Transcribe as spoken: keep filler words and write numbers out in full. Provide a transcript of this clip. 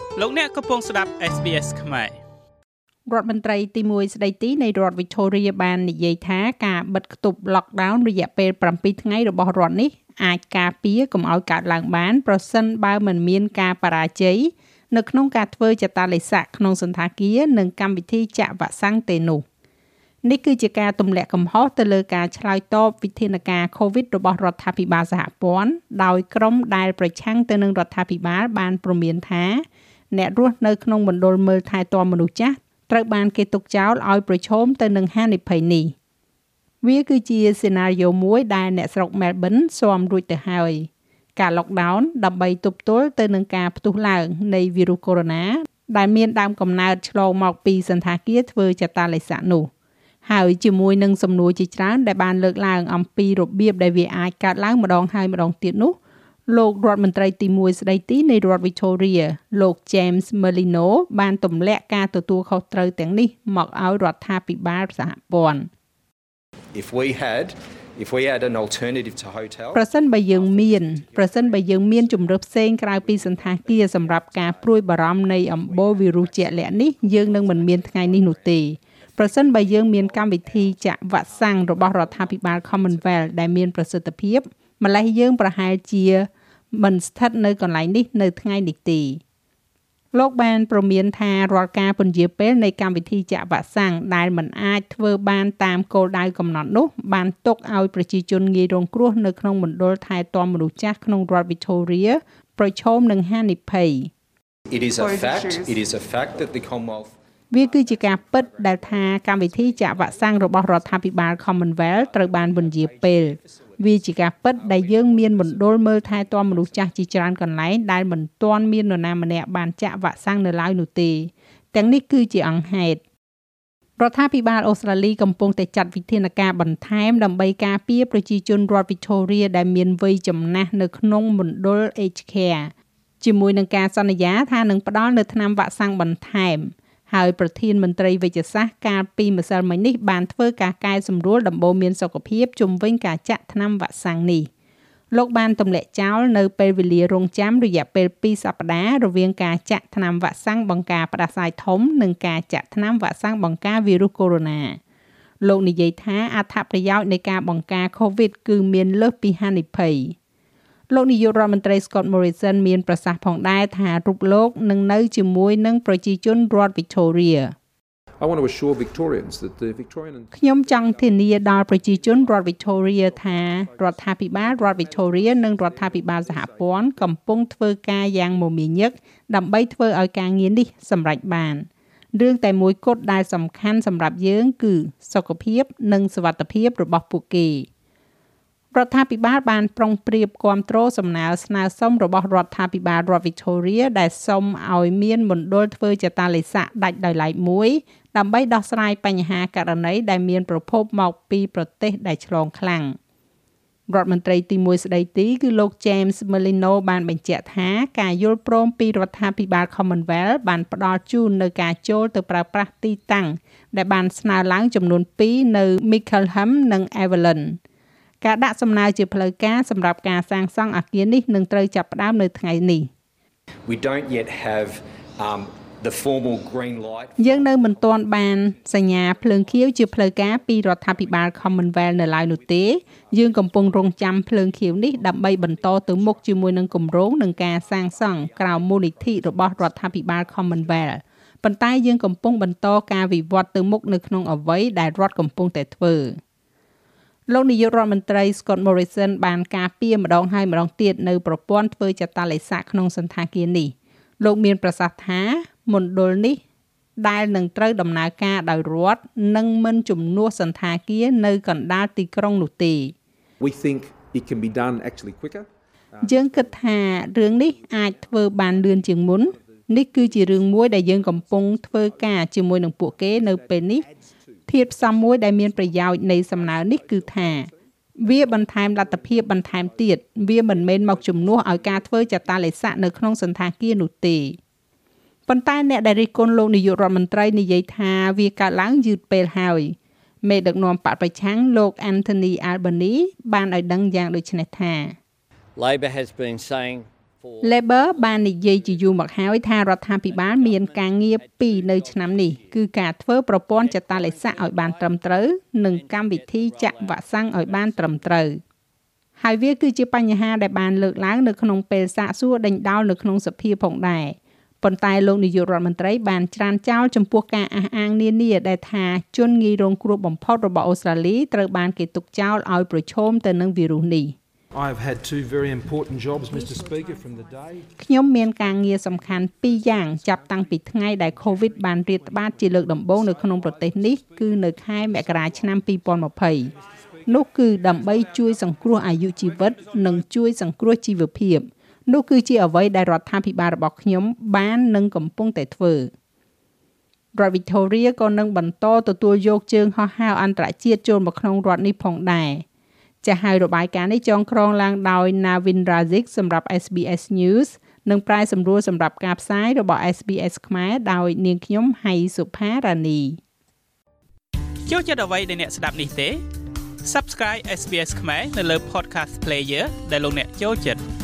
លោកអ្នកកំពុងស្ដាប់ เอส บี เอส ខ្មែររដ្ឋមន្ត្រីទីមួយស្ដីទីនៃរដ្ឋ Victoria បាននិយាយថាការបិទគប់ lockdown រយៈពេល7ថ្ងៃរបស់រដ្ឋនេះអាចការពារកុំឲ្យកើតឡើងបានប្រសិនបើមិនមានការបរាជ័យនៅក្នុងការធ្វើចតាឡេស័កក្នុងសន្តាគារនិងកម្មវិធីចាក់វ៉ាក់សាំងទេនោះនេះគឺជាការទម្លាក់កំហុសទៅលើការឆ្លើយតបវិធានការ COVID របស់រដ្ឋាភិបាលសហព័ន្ធដោយក្រុមដែលប្រឆាំងទៅនឹងរដ្ឋាភិបាលបានព្រមានថាអ្នករស់នៅក្នុងមណ្ឌលមើលថែទាំមនុស្សចាស់ត្រូវបានគេទុកចោលឲ្យប្រឈមទៅនឹងហានិភ័យនេះវាគឺជាសេណារីយ៉ូមួយដែលអ្នកស្រុក Melbourne ស៊ាំរួចទៅហើយការ lockdown ដើម្បីទប់ទល់ទៅនឹងការផ្ទុះឡើងនៃវីរុសកូវីដ ដែលមានដើមកំណើតឆ្លងមកពីសន្តាគារធ្វើចតាឡេស័កនោះហើយជាមួយនឹងសំណួរជាច្រើនដែលបានលើកឡើងអំពីរបៀបដែលវាអាចកើតឡើងម្ដងហើយម្ដងទៀតនោះលោករដ្ឋមន្ត្រីទីមួយស្ដីទីនៃរដ្ឋ Victoria លោក James Merlino បានទម្លាក់ការទទួលខុសត្រូវទាំងនេះមកឲ្យរដ្ឋាភិបាលសហព័ន្ធ If we had if we had an alternative to hotel ប្រសិនបើយើងមានប្រសិនបើយើងមានជំរើសផ្សេងក្រៅពីសន្តាគារសម្រាប់ការព្រួយបារម្ភនៃអំបូរវីរុសជាក់លាក់នេះយើងនឹងមិនមានថ្ងៃនេះនោះទេប្រសិនបើយើងមានកម្មវិធីចាក់វ៉ាក់សាំងរបស់រដ្ឋាភិបាល Commonwealth ដែលមានប្រសិទ្ធភាពម្លេះយើងប្រហែលជាមិនស្ថិតនៅកន្លែងនេះនៅថ្ងៃនេះទេលោកបានព្រមានថារាល់ការពន្យាពេលនៃកម្មវិធីចាក់វ៉ាក់សាំងដែលមិនអាចធ្វើបានតាមគោលដៅកំណត់នោះបានទុកឲ្យប្រជាជនងាយរងគ្រោះនៅក្នុងមណ្ឌលថែទាំមនុស្សចាស់ក្នុងរដ្ឋ Victoria ប្រឈមនឹងហានិភ័យ It is a fact it is a fact that the Commonwealth វាគឺជាការពិតដែលថាកម្មវិធីចាក់វ៉ាក់សាំងរបស់រដ្ឋាភិបាល Commonwealth ត្រូវបានពន្យាពេលវាជាការពិតដែលយើងមានមណ្ឌលមើលថែទាំមនុស្សចាស់ជាច្រើនកន្លែងដែលមិនទាន់មាននរណាម្នាក់បានចាក់វ៉ាក់សាំងនៅឡើយនោះទេទាំងនេះគឺជាអង្គហេតុរដ្ឋាភិបាលអូស្ត្រាលីកំពុងតែចាត់វិធានការបន្ថែមដើម្បីការពារប្រជាជនរដ្ឋ Victoria ដែលមានវ័យចំណាស់នៅក្នុងមណ្ឌល Aged Care ជាមួយនឹងការសន្យាថានឹងផ្ដល់នូវថ្នាំវ៉ាក់សាំងបន្ថែមហើយប្រធានមន្ត្រីវេជ្ជសាស្ត្រកាលពីម្សិលមិញនេះបានធ្វើការកែសម្រួលដំបូន្មានសុខភាពជុំវិញការចាក់ថ្នាំវ៉ាក់សាំងនេះលោកបានទម្លាក់ចោលនៅពេលវេលារងចាំរយៈពេលពីរសប្តាហ៍រវាងការចាក់ថ្នាំវ៉ាក់សាំងបង្ការផ្ដាសាយធំនិងការចាក់ថ្នាំវ៉ាក់សាំងបង្ការវីរុសកូវីដ លោកនិយាយថាអត្ថប្រយោជន៍នៃការបង្ការ COVID គឺមានលើសពីហានិភ័យលោកនាយករដ្ឋមន្ត្រី Scott Morrison មានប្រសាសន៍ផងដែរថារូបលោកនឹងនៅជាមួយនឹងប្រជាជនរដ្ឋ Victoria I want to assure Victorians that the Victorian ខ្ញុំចង់ធានាដល់ប្រជាជនរដ្ឋ Victoria ថារដ្ឋាភិបាលរដ្ឋ Victoria និងរដ្ឋាភិបាលសហព័ន្ធកំពុងធ្វើការយ៉ាងមមាញឹកដើម្បីធ្វើឲ្យការងារនេះសម្រេចបានរឿងតែមួយគត់ដែលសំខាន់សម្រាប់យើងគឺសុខភាពនិងសុវត្ថិភាពរបស់ពួកគេរដ្ឋាភិបាលបានប្រុងប្រៀបគាំទ្រសំណើស្នើសុំរបស់រដ្ឋាភិបាលរដ្ឋ Victoria ដែលសុំឲ្យមានមណ្ឌលធ្វើចតាឡេស័កដាច់ដោយឡែកមួយដើម្បីដោះស្រាយបញ្ហាករណីដែលមានប្រភពមកពីប្រទេសដែលឆ្លងខ្លាំងរដ្ឋមន្ត្រីទីមួយស្ដីទីគឺលោក James Merlino បានបញ្ជាក់ថាការយល់ព្រមពីរដ្ឋាភិបាល Commonwealth បានផ្ដល់ជូននៅការចូលទៅប្រើប្រាស់ទីតាំងដែលបានស្នើឡើងចំនួនពីរនៅ Mickleham និង Evelynការដាក់សំណើជាផ្លូវការសម្រាប់ការសាងសង់អគារនេះនឹងត្រូវចាប់ផ្ដើមនៅថ្ងៃនេះ We don't yet have um the formal green light យើងនៅមិនទាន់បានសញ្ញាភ្លើងខៀវជាផ្លូវការពីរដ្ឋាភិបាល Commonwealth នៅឡើយនោះទេយើងកំពុងរង់ចាំភ្លើងខៀវនេះដើម្បីបន្តទៅមុខជាមួយនឹងគម្រោងនិងការសាងសង់ក្រៅមូលនិធិរបស់រដ្ឋាភិបាល Commonwealth ប៉ុន្តែយើងកំពុងបន្តការវិវត្តទៅមុខនៅក្នុងអ្វីដែលរដ្ឋកំពុងតែធ្វើលោកនាយករដ្ឋមន្ត្រី Scott Morrison បានការពារម្ដងហើយម្ដងទៀតនៅប្រព័ន្ធធ្វើចតាឡេស័កក្នុងសន្តាគារនេះលោកមានប្រសាសន៍ថាមណ្ឌលនេះដែលនឹងត្រូវដំណើរការដោយរដ្ឋនិងមិនជំនួសសន្តាគារនៅកណ្ដាលទីក្រុងនោះទេ We think it can be done actually quicker យើងគិតថារឿងនេះអាចធ្វើបានលឿនជាងមុននេះគឺជារឿងមួយដែលយើងកំពុងធ្វើការជាមួយនឹងពួកគេនៅពេលនេះធាតុផ្សំមួយដែលមានប្រយោជន៍នៃសំណើនេះគឺថាវាបន្ថែមលទ្ធភាពបន្ថែមទៀតវាមិនមែនមកជំនួសឲ្យការធ្វើចតាឡេស័កនៅក្នុងសន្តាគារនោះទេប៉ុន្តែអ្នកដែលរិះគន់លោកនាយករដ្ឋមន្ត្រីនិយាយថាវាកើតឡើងយឺតពេលហើយមេដឹកនាំបកប្រឆាំងលោក Anthony Albanese បានឲ្យដឹងយ៉ាងដូចនេះថា Labor has been saying Labor បាននិយាយជាយូរមកហើយថារដ្ឋាភិបាលមានការងារពីរនៅឆ្នាំនេះគឺការធ្វើប្រព័ន្ធចតាឡេស័កឲ្យបានត្រឹមត្រូវនិងកម្មវិធីចាក់វ៉ាក់សាំងឲ្យបានត្រឹមត្រូវហើយវាគឺជាបញ្ហាដែលបានលើកឡើងនៅក្នុងពេលសាកសួរដេញដោលនៅក្នុងសភាផងដែរប៉ុន្តែលោកនាយករដ្ឋមន្ត្រីបានច្រានចោលចំពោះការអះអាងនានាដែលថាជនងាយរងគ្រោះបំផុតរបស់អូស្ត្រាលីត្រូវបានគេទុកចោលឲ្យប្រឈមទៅនឹងវីរុសនេះ I've had two very important jobs, Mr. Speaker, from the day. ខ្ញុំមានការងារសំខាន់ពីរយ៉ាងចាប់តាំងពីថ្ងៃដែល COVID បានរាតត្បាតជាលើកដំបូងនៅក្នុងប្រទេសនេះគឺនៅខែមករាឆ្នាំពីរពាន់ម្ភៃនោះគឺដើម្បីជួយសង្គ្រោះអាយុជីវិតនិងជួយសង្គ្រោះជីវភាពនោះគឺជាអ្វីដែលរដ្ឋាភិបាលរបស់ខ្ញុំបាននិងកំពុងតែធ្វើរដ្ឋ Victoria ក៏នឹងបន្តទទួលយកជើងហោះហើរអន្តរជាតិចូលមកក្នុងរដ្ឋនេះផងដែរចាស់ហើយរបាយការណ៍នេះចងក្រងឡើងដោយ Navin Razik សម្រាប់ ét ប៊ី អេស News និងប្រែសម្រួលសម្រាប់ការផ្សាយរបស់ ét ប៊ី អេស ខ្មែរដោយនាងខ្ញុំហៃសុផារ៉ានីចូលចិត្តអ្វីដែលអ្នកស្ដាប់នេះទេ Subscribe เอส บี เอส ខ្មែរនៅលើ Podcast Player ដែលលោកអ្នកចូលចិត្ត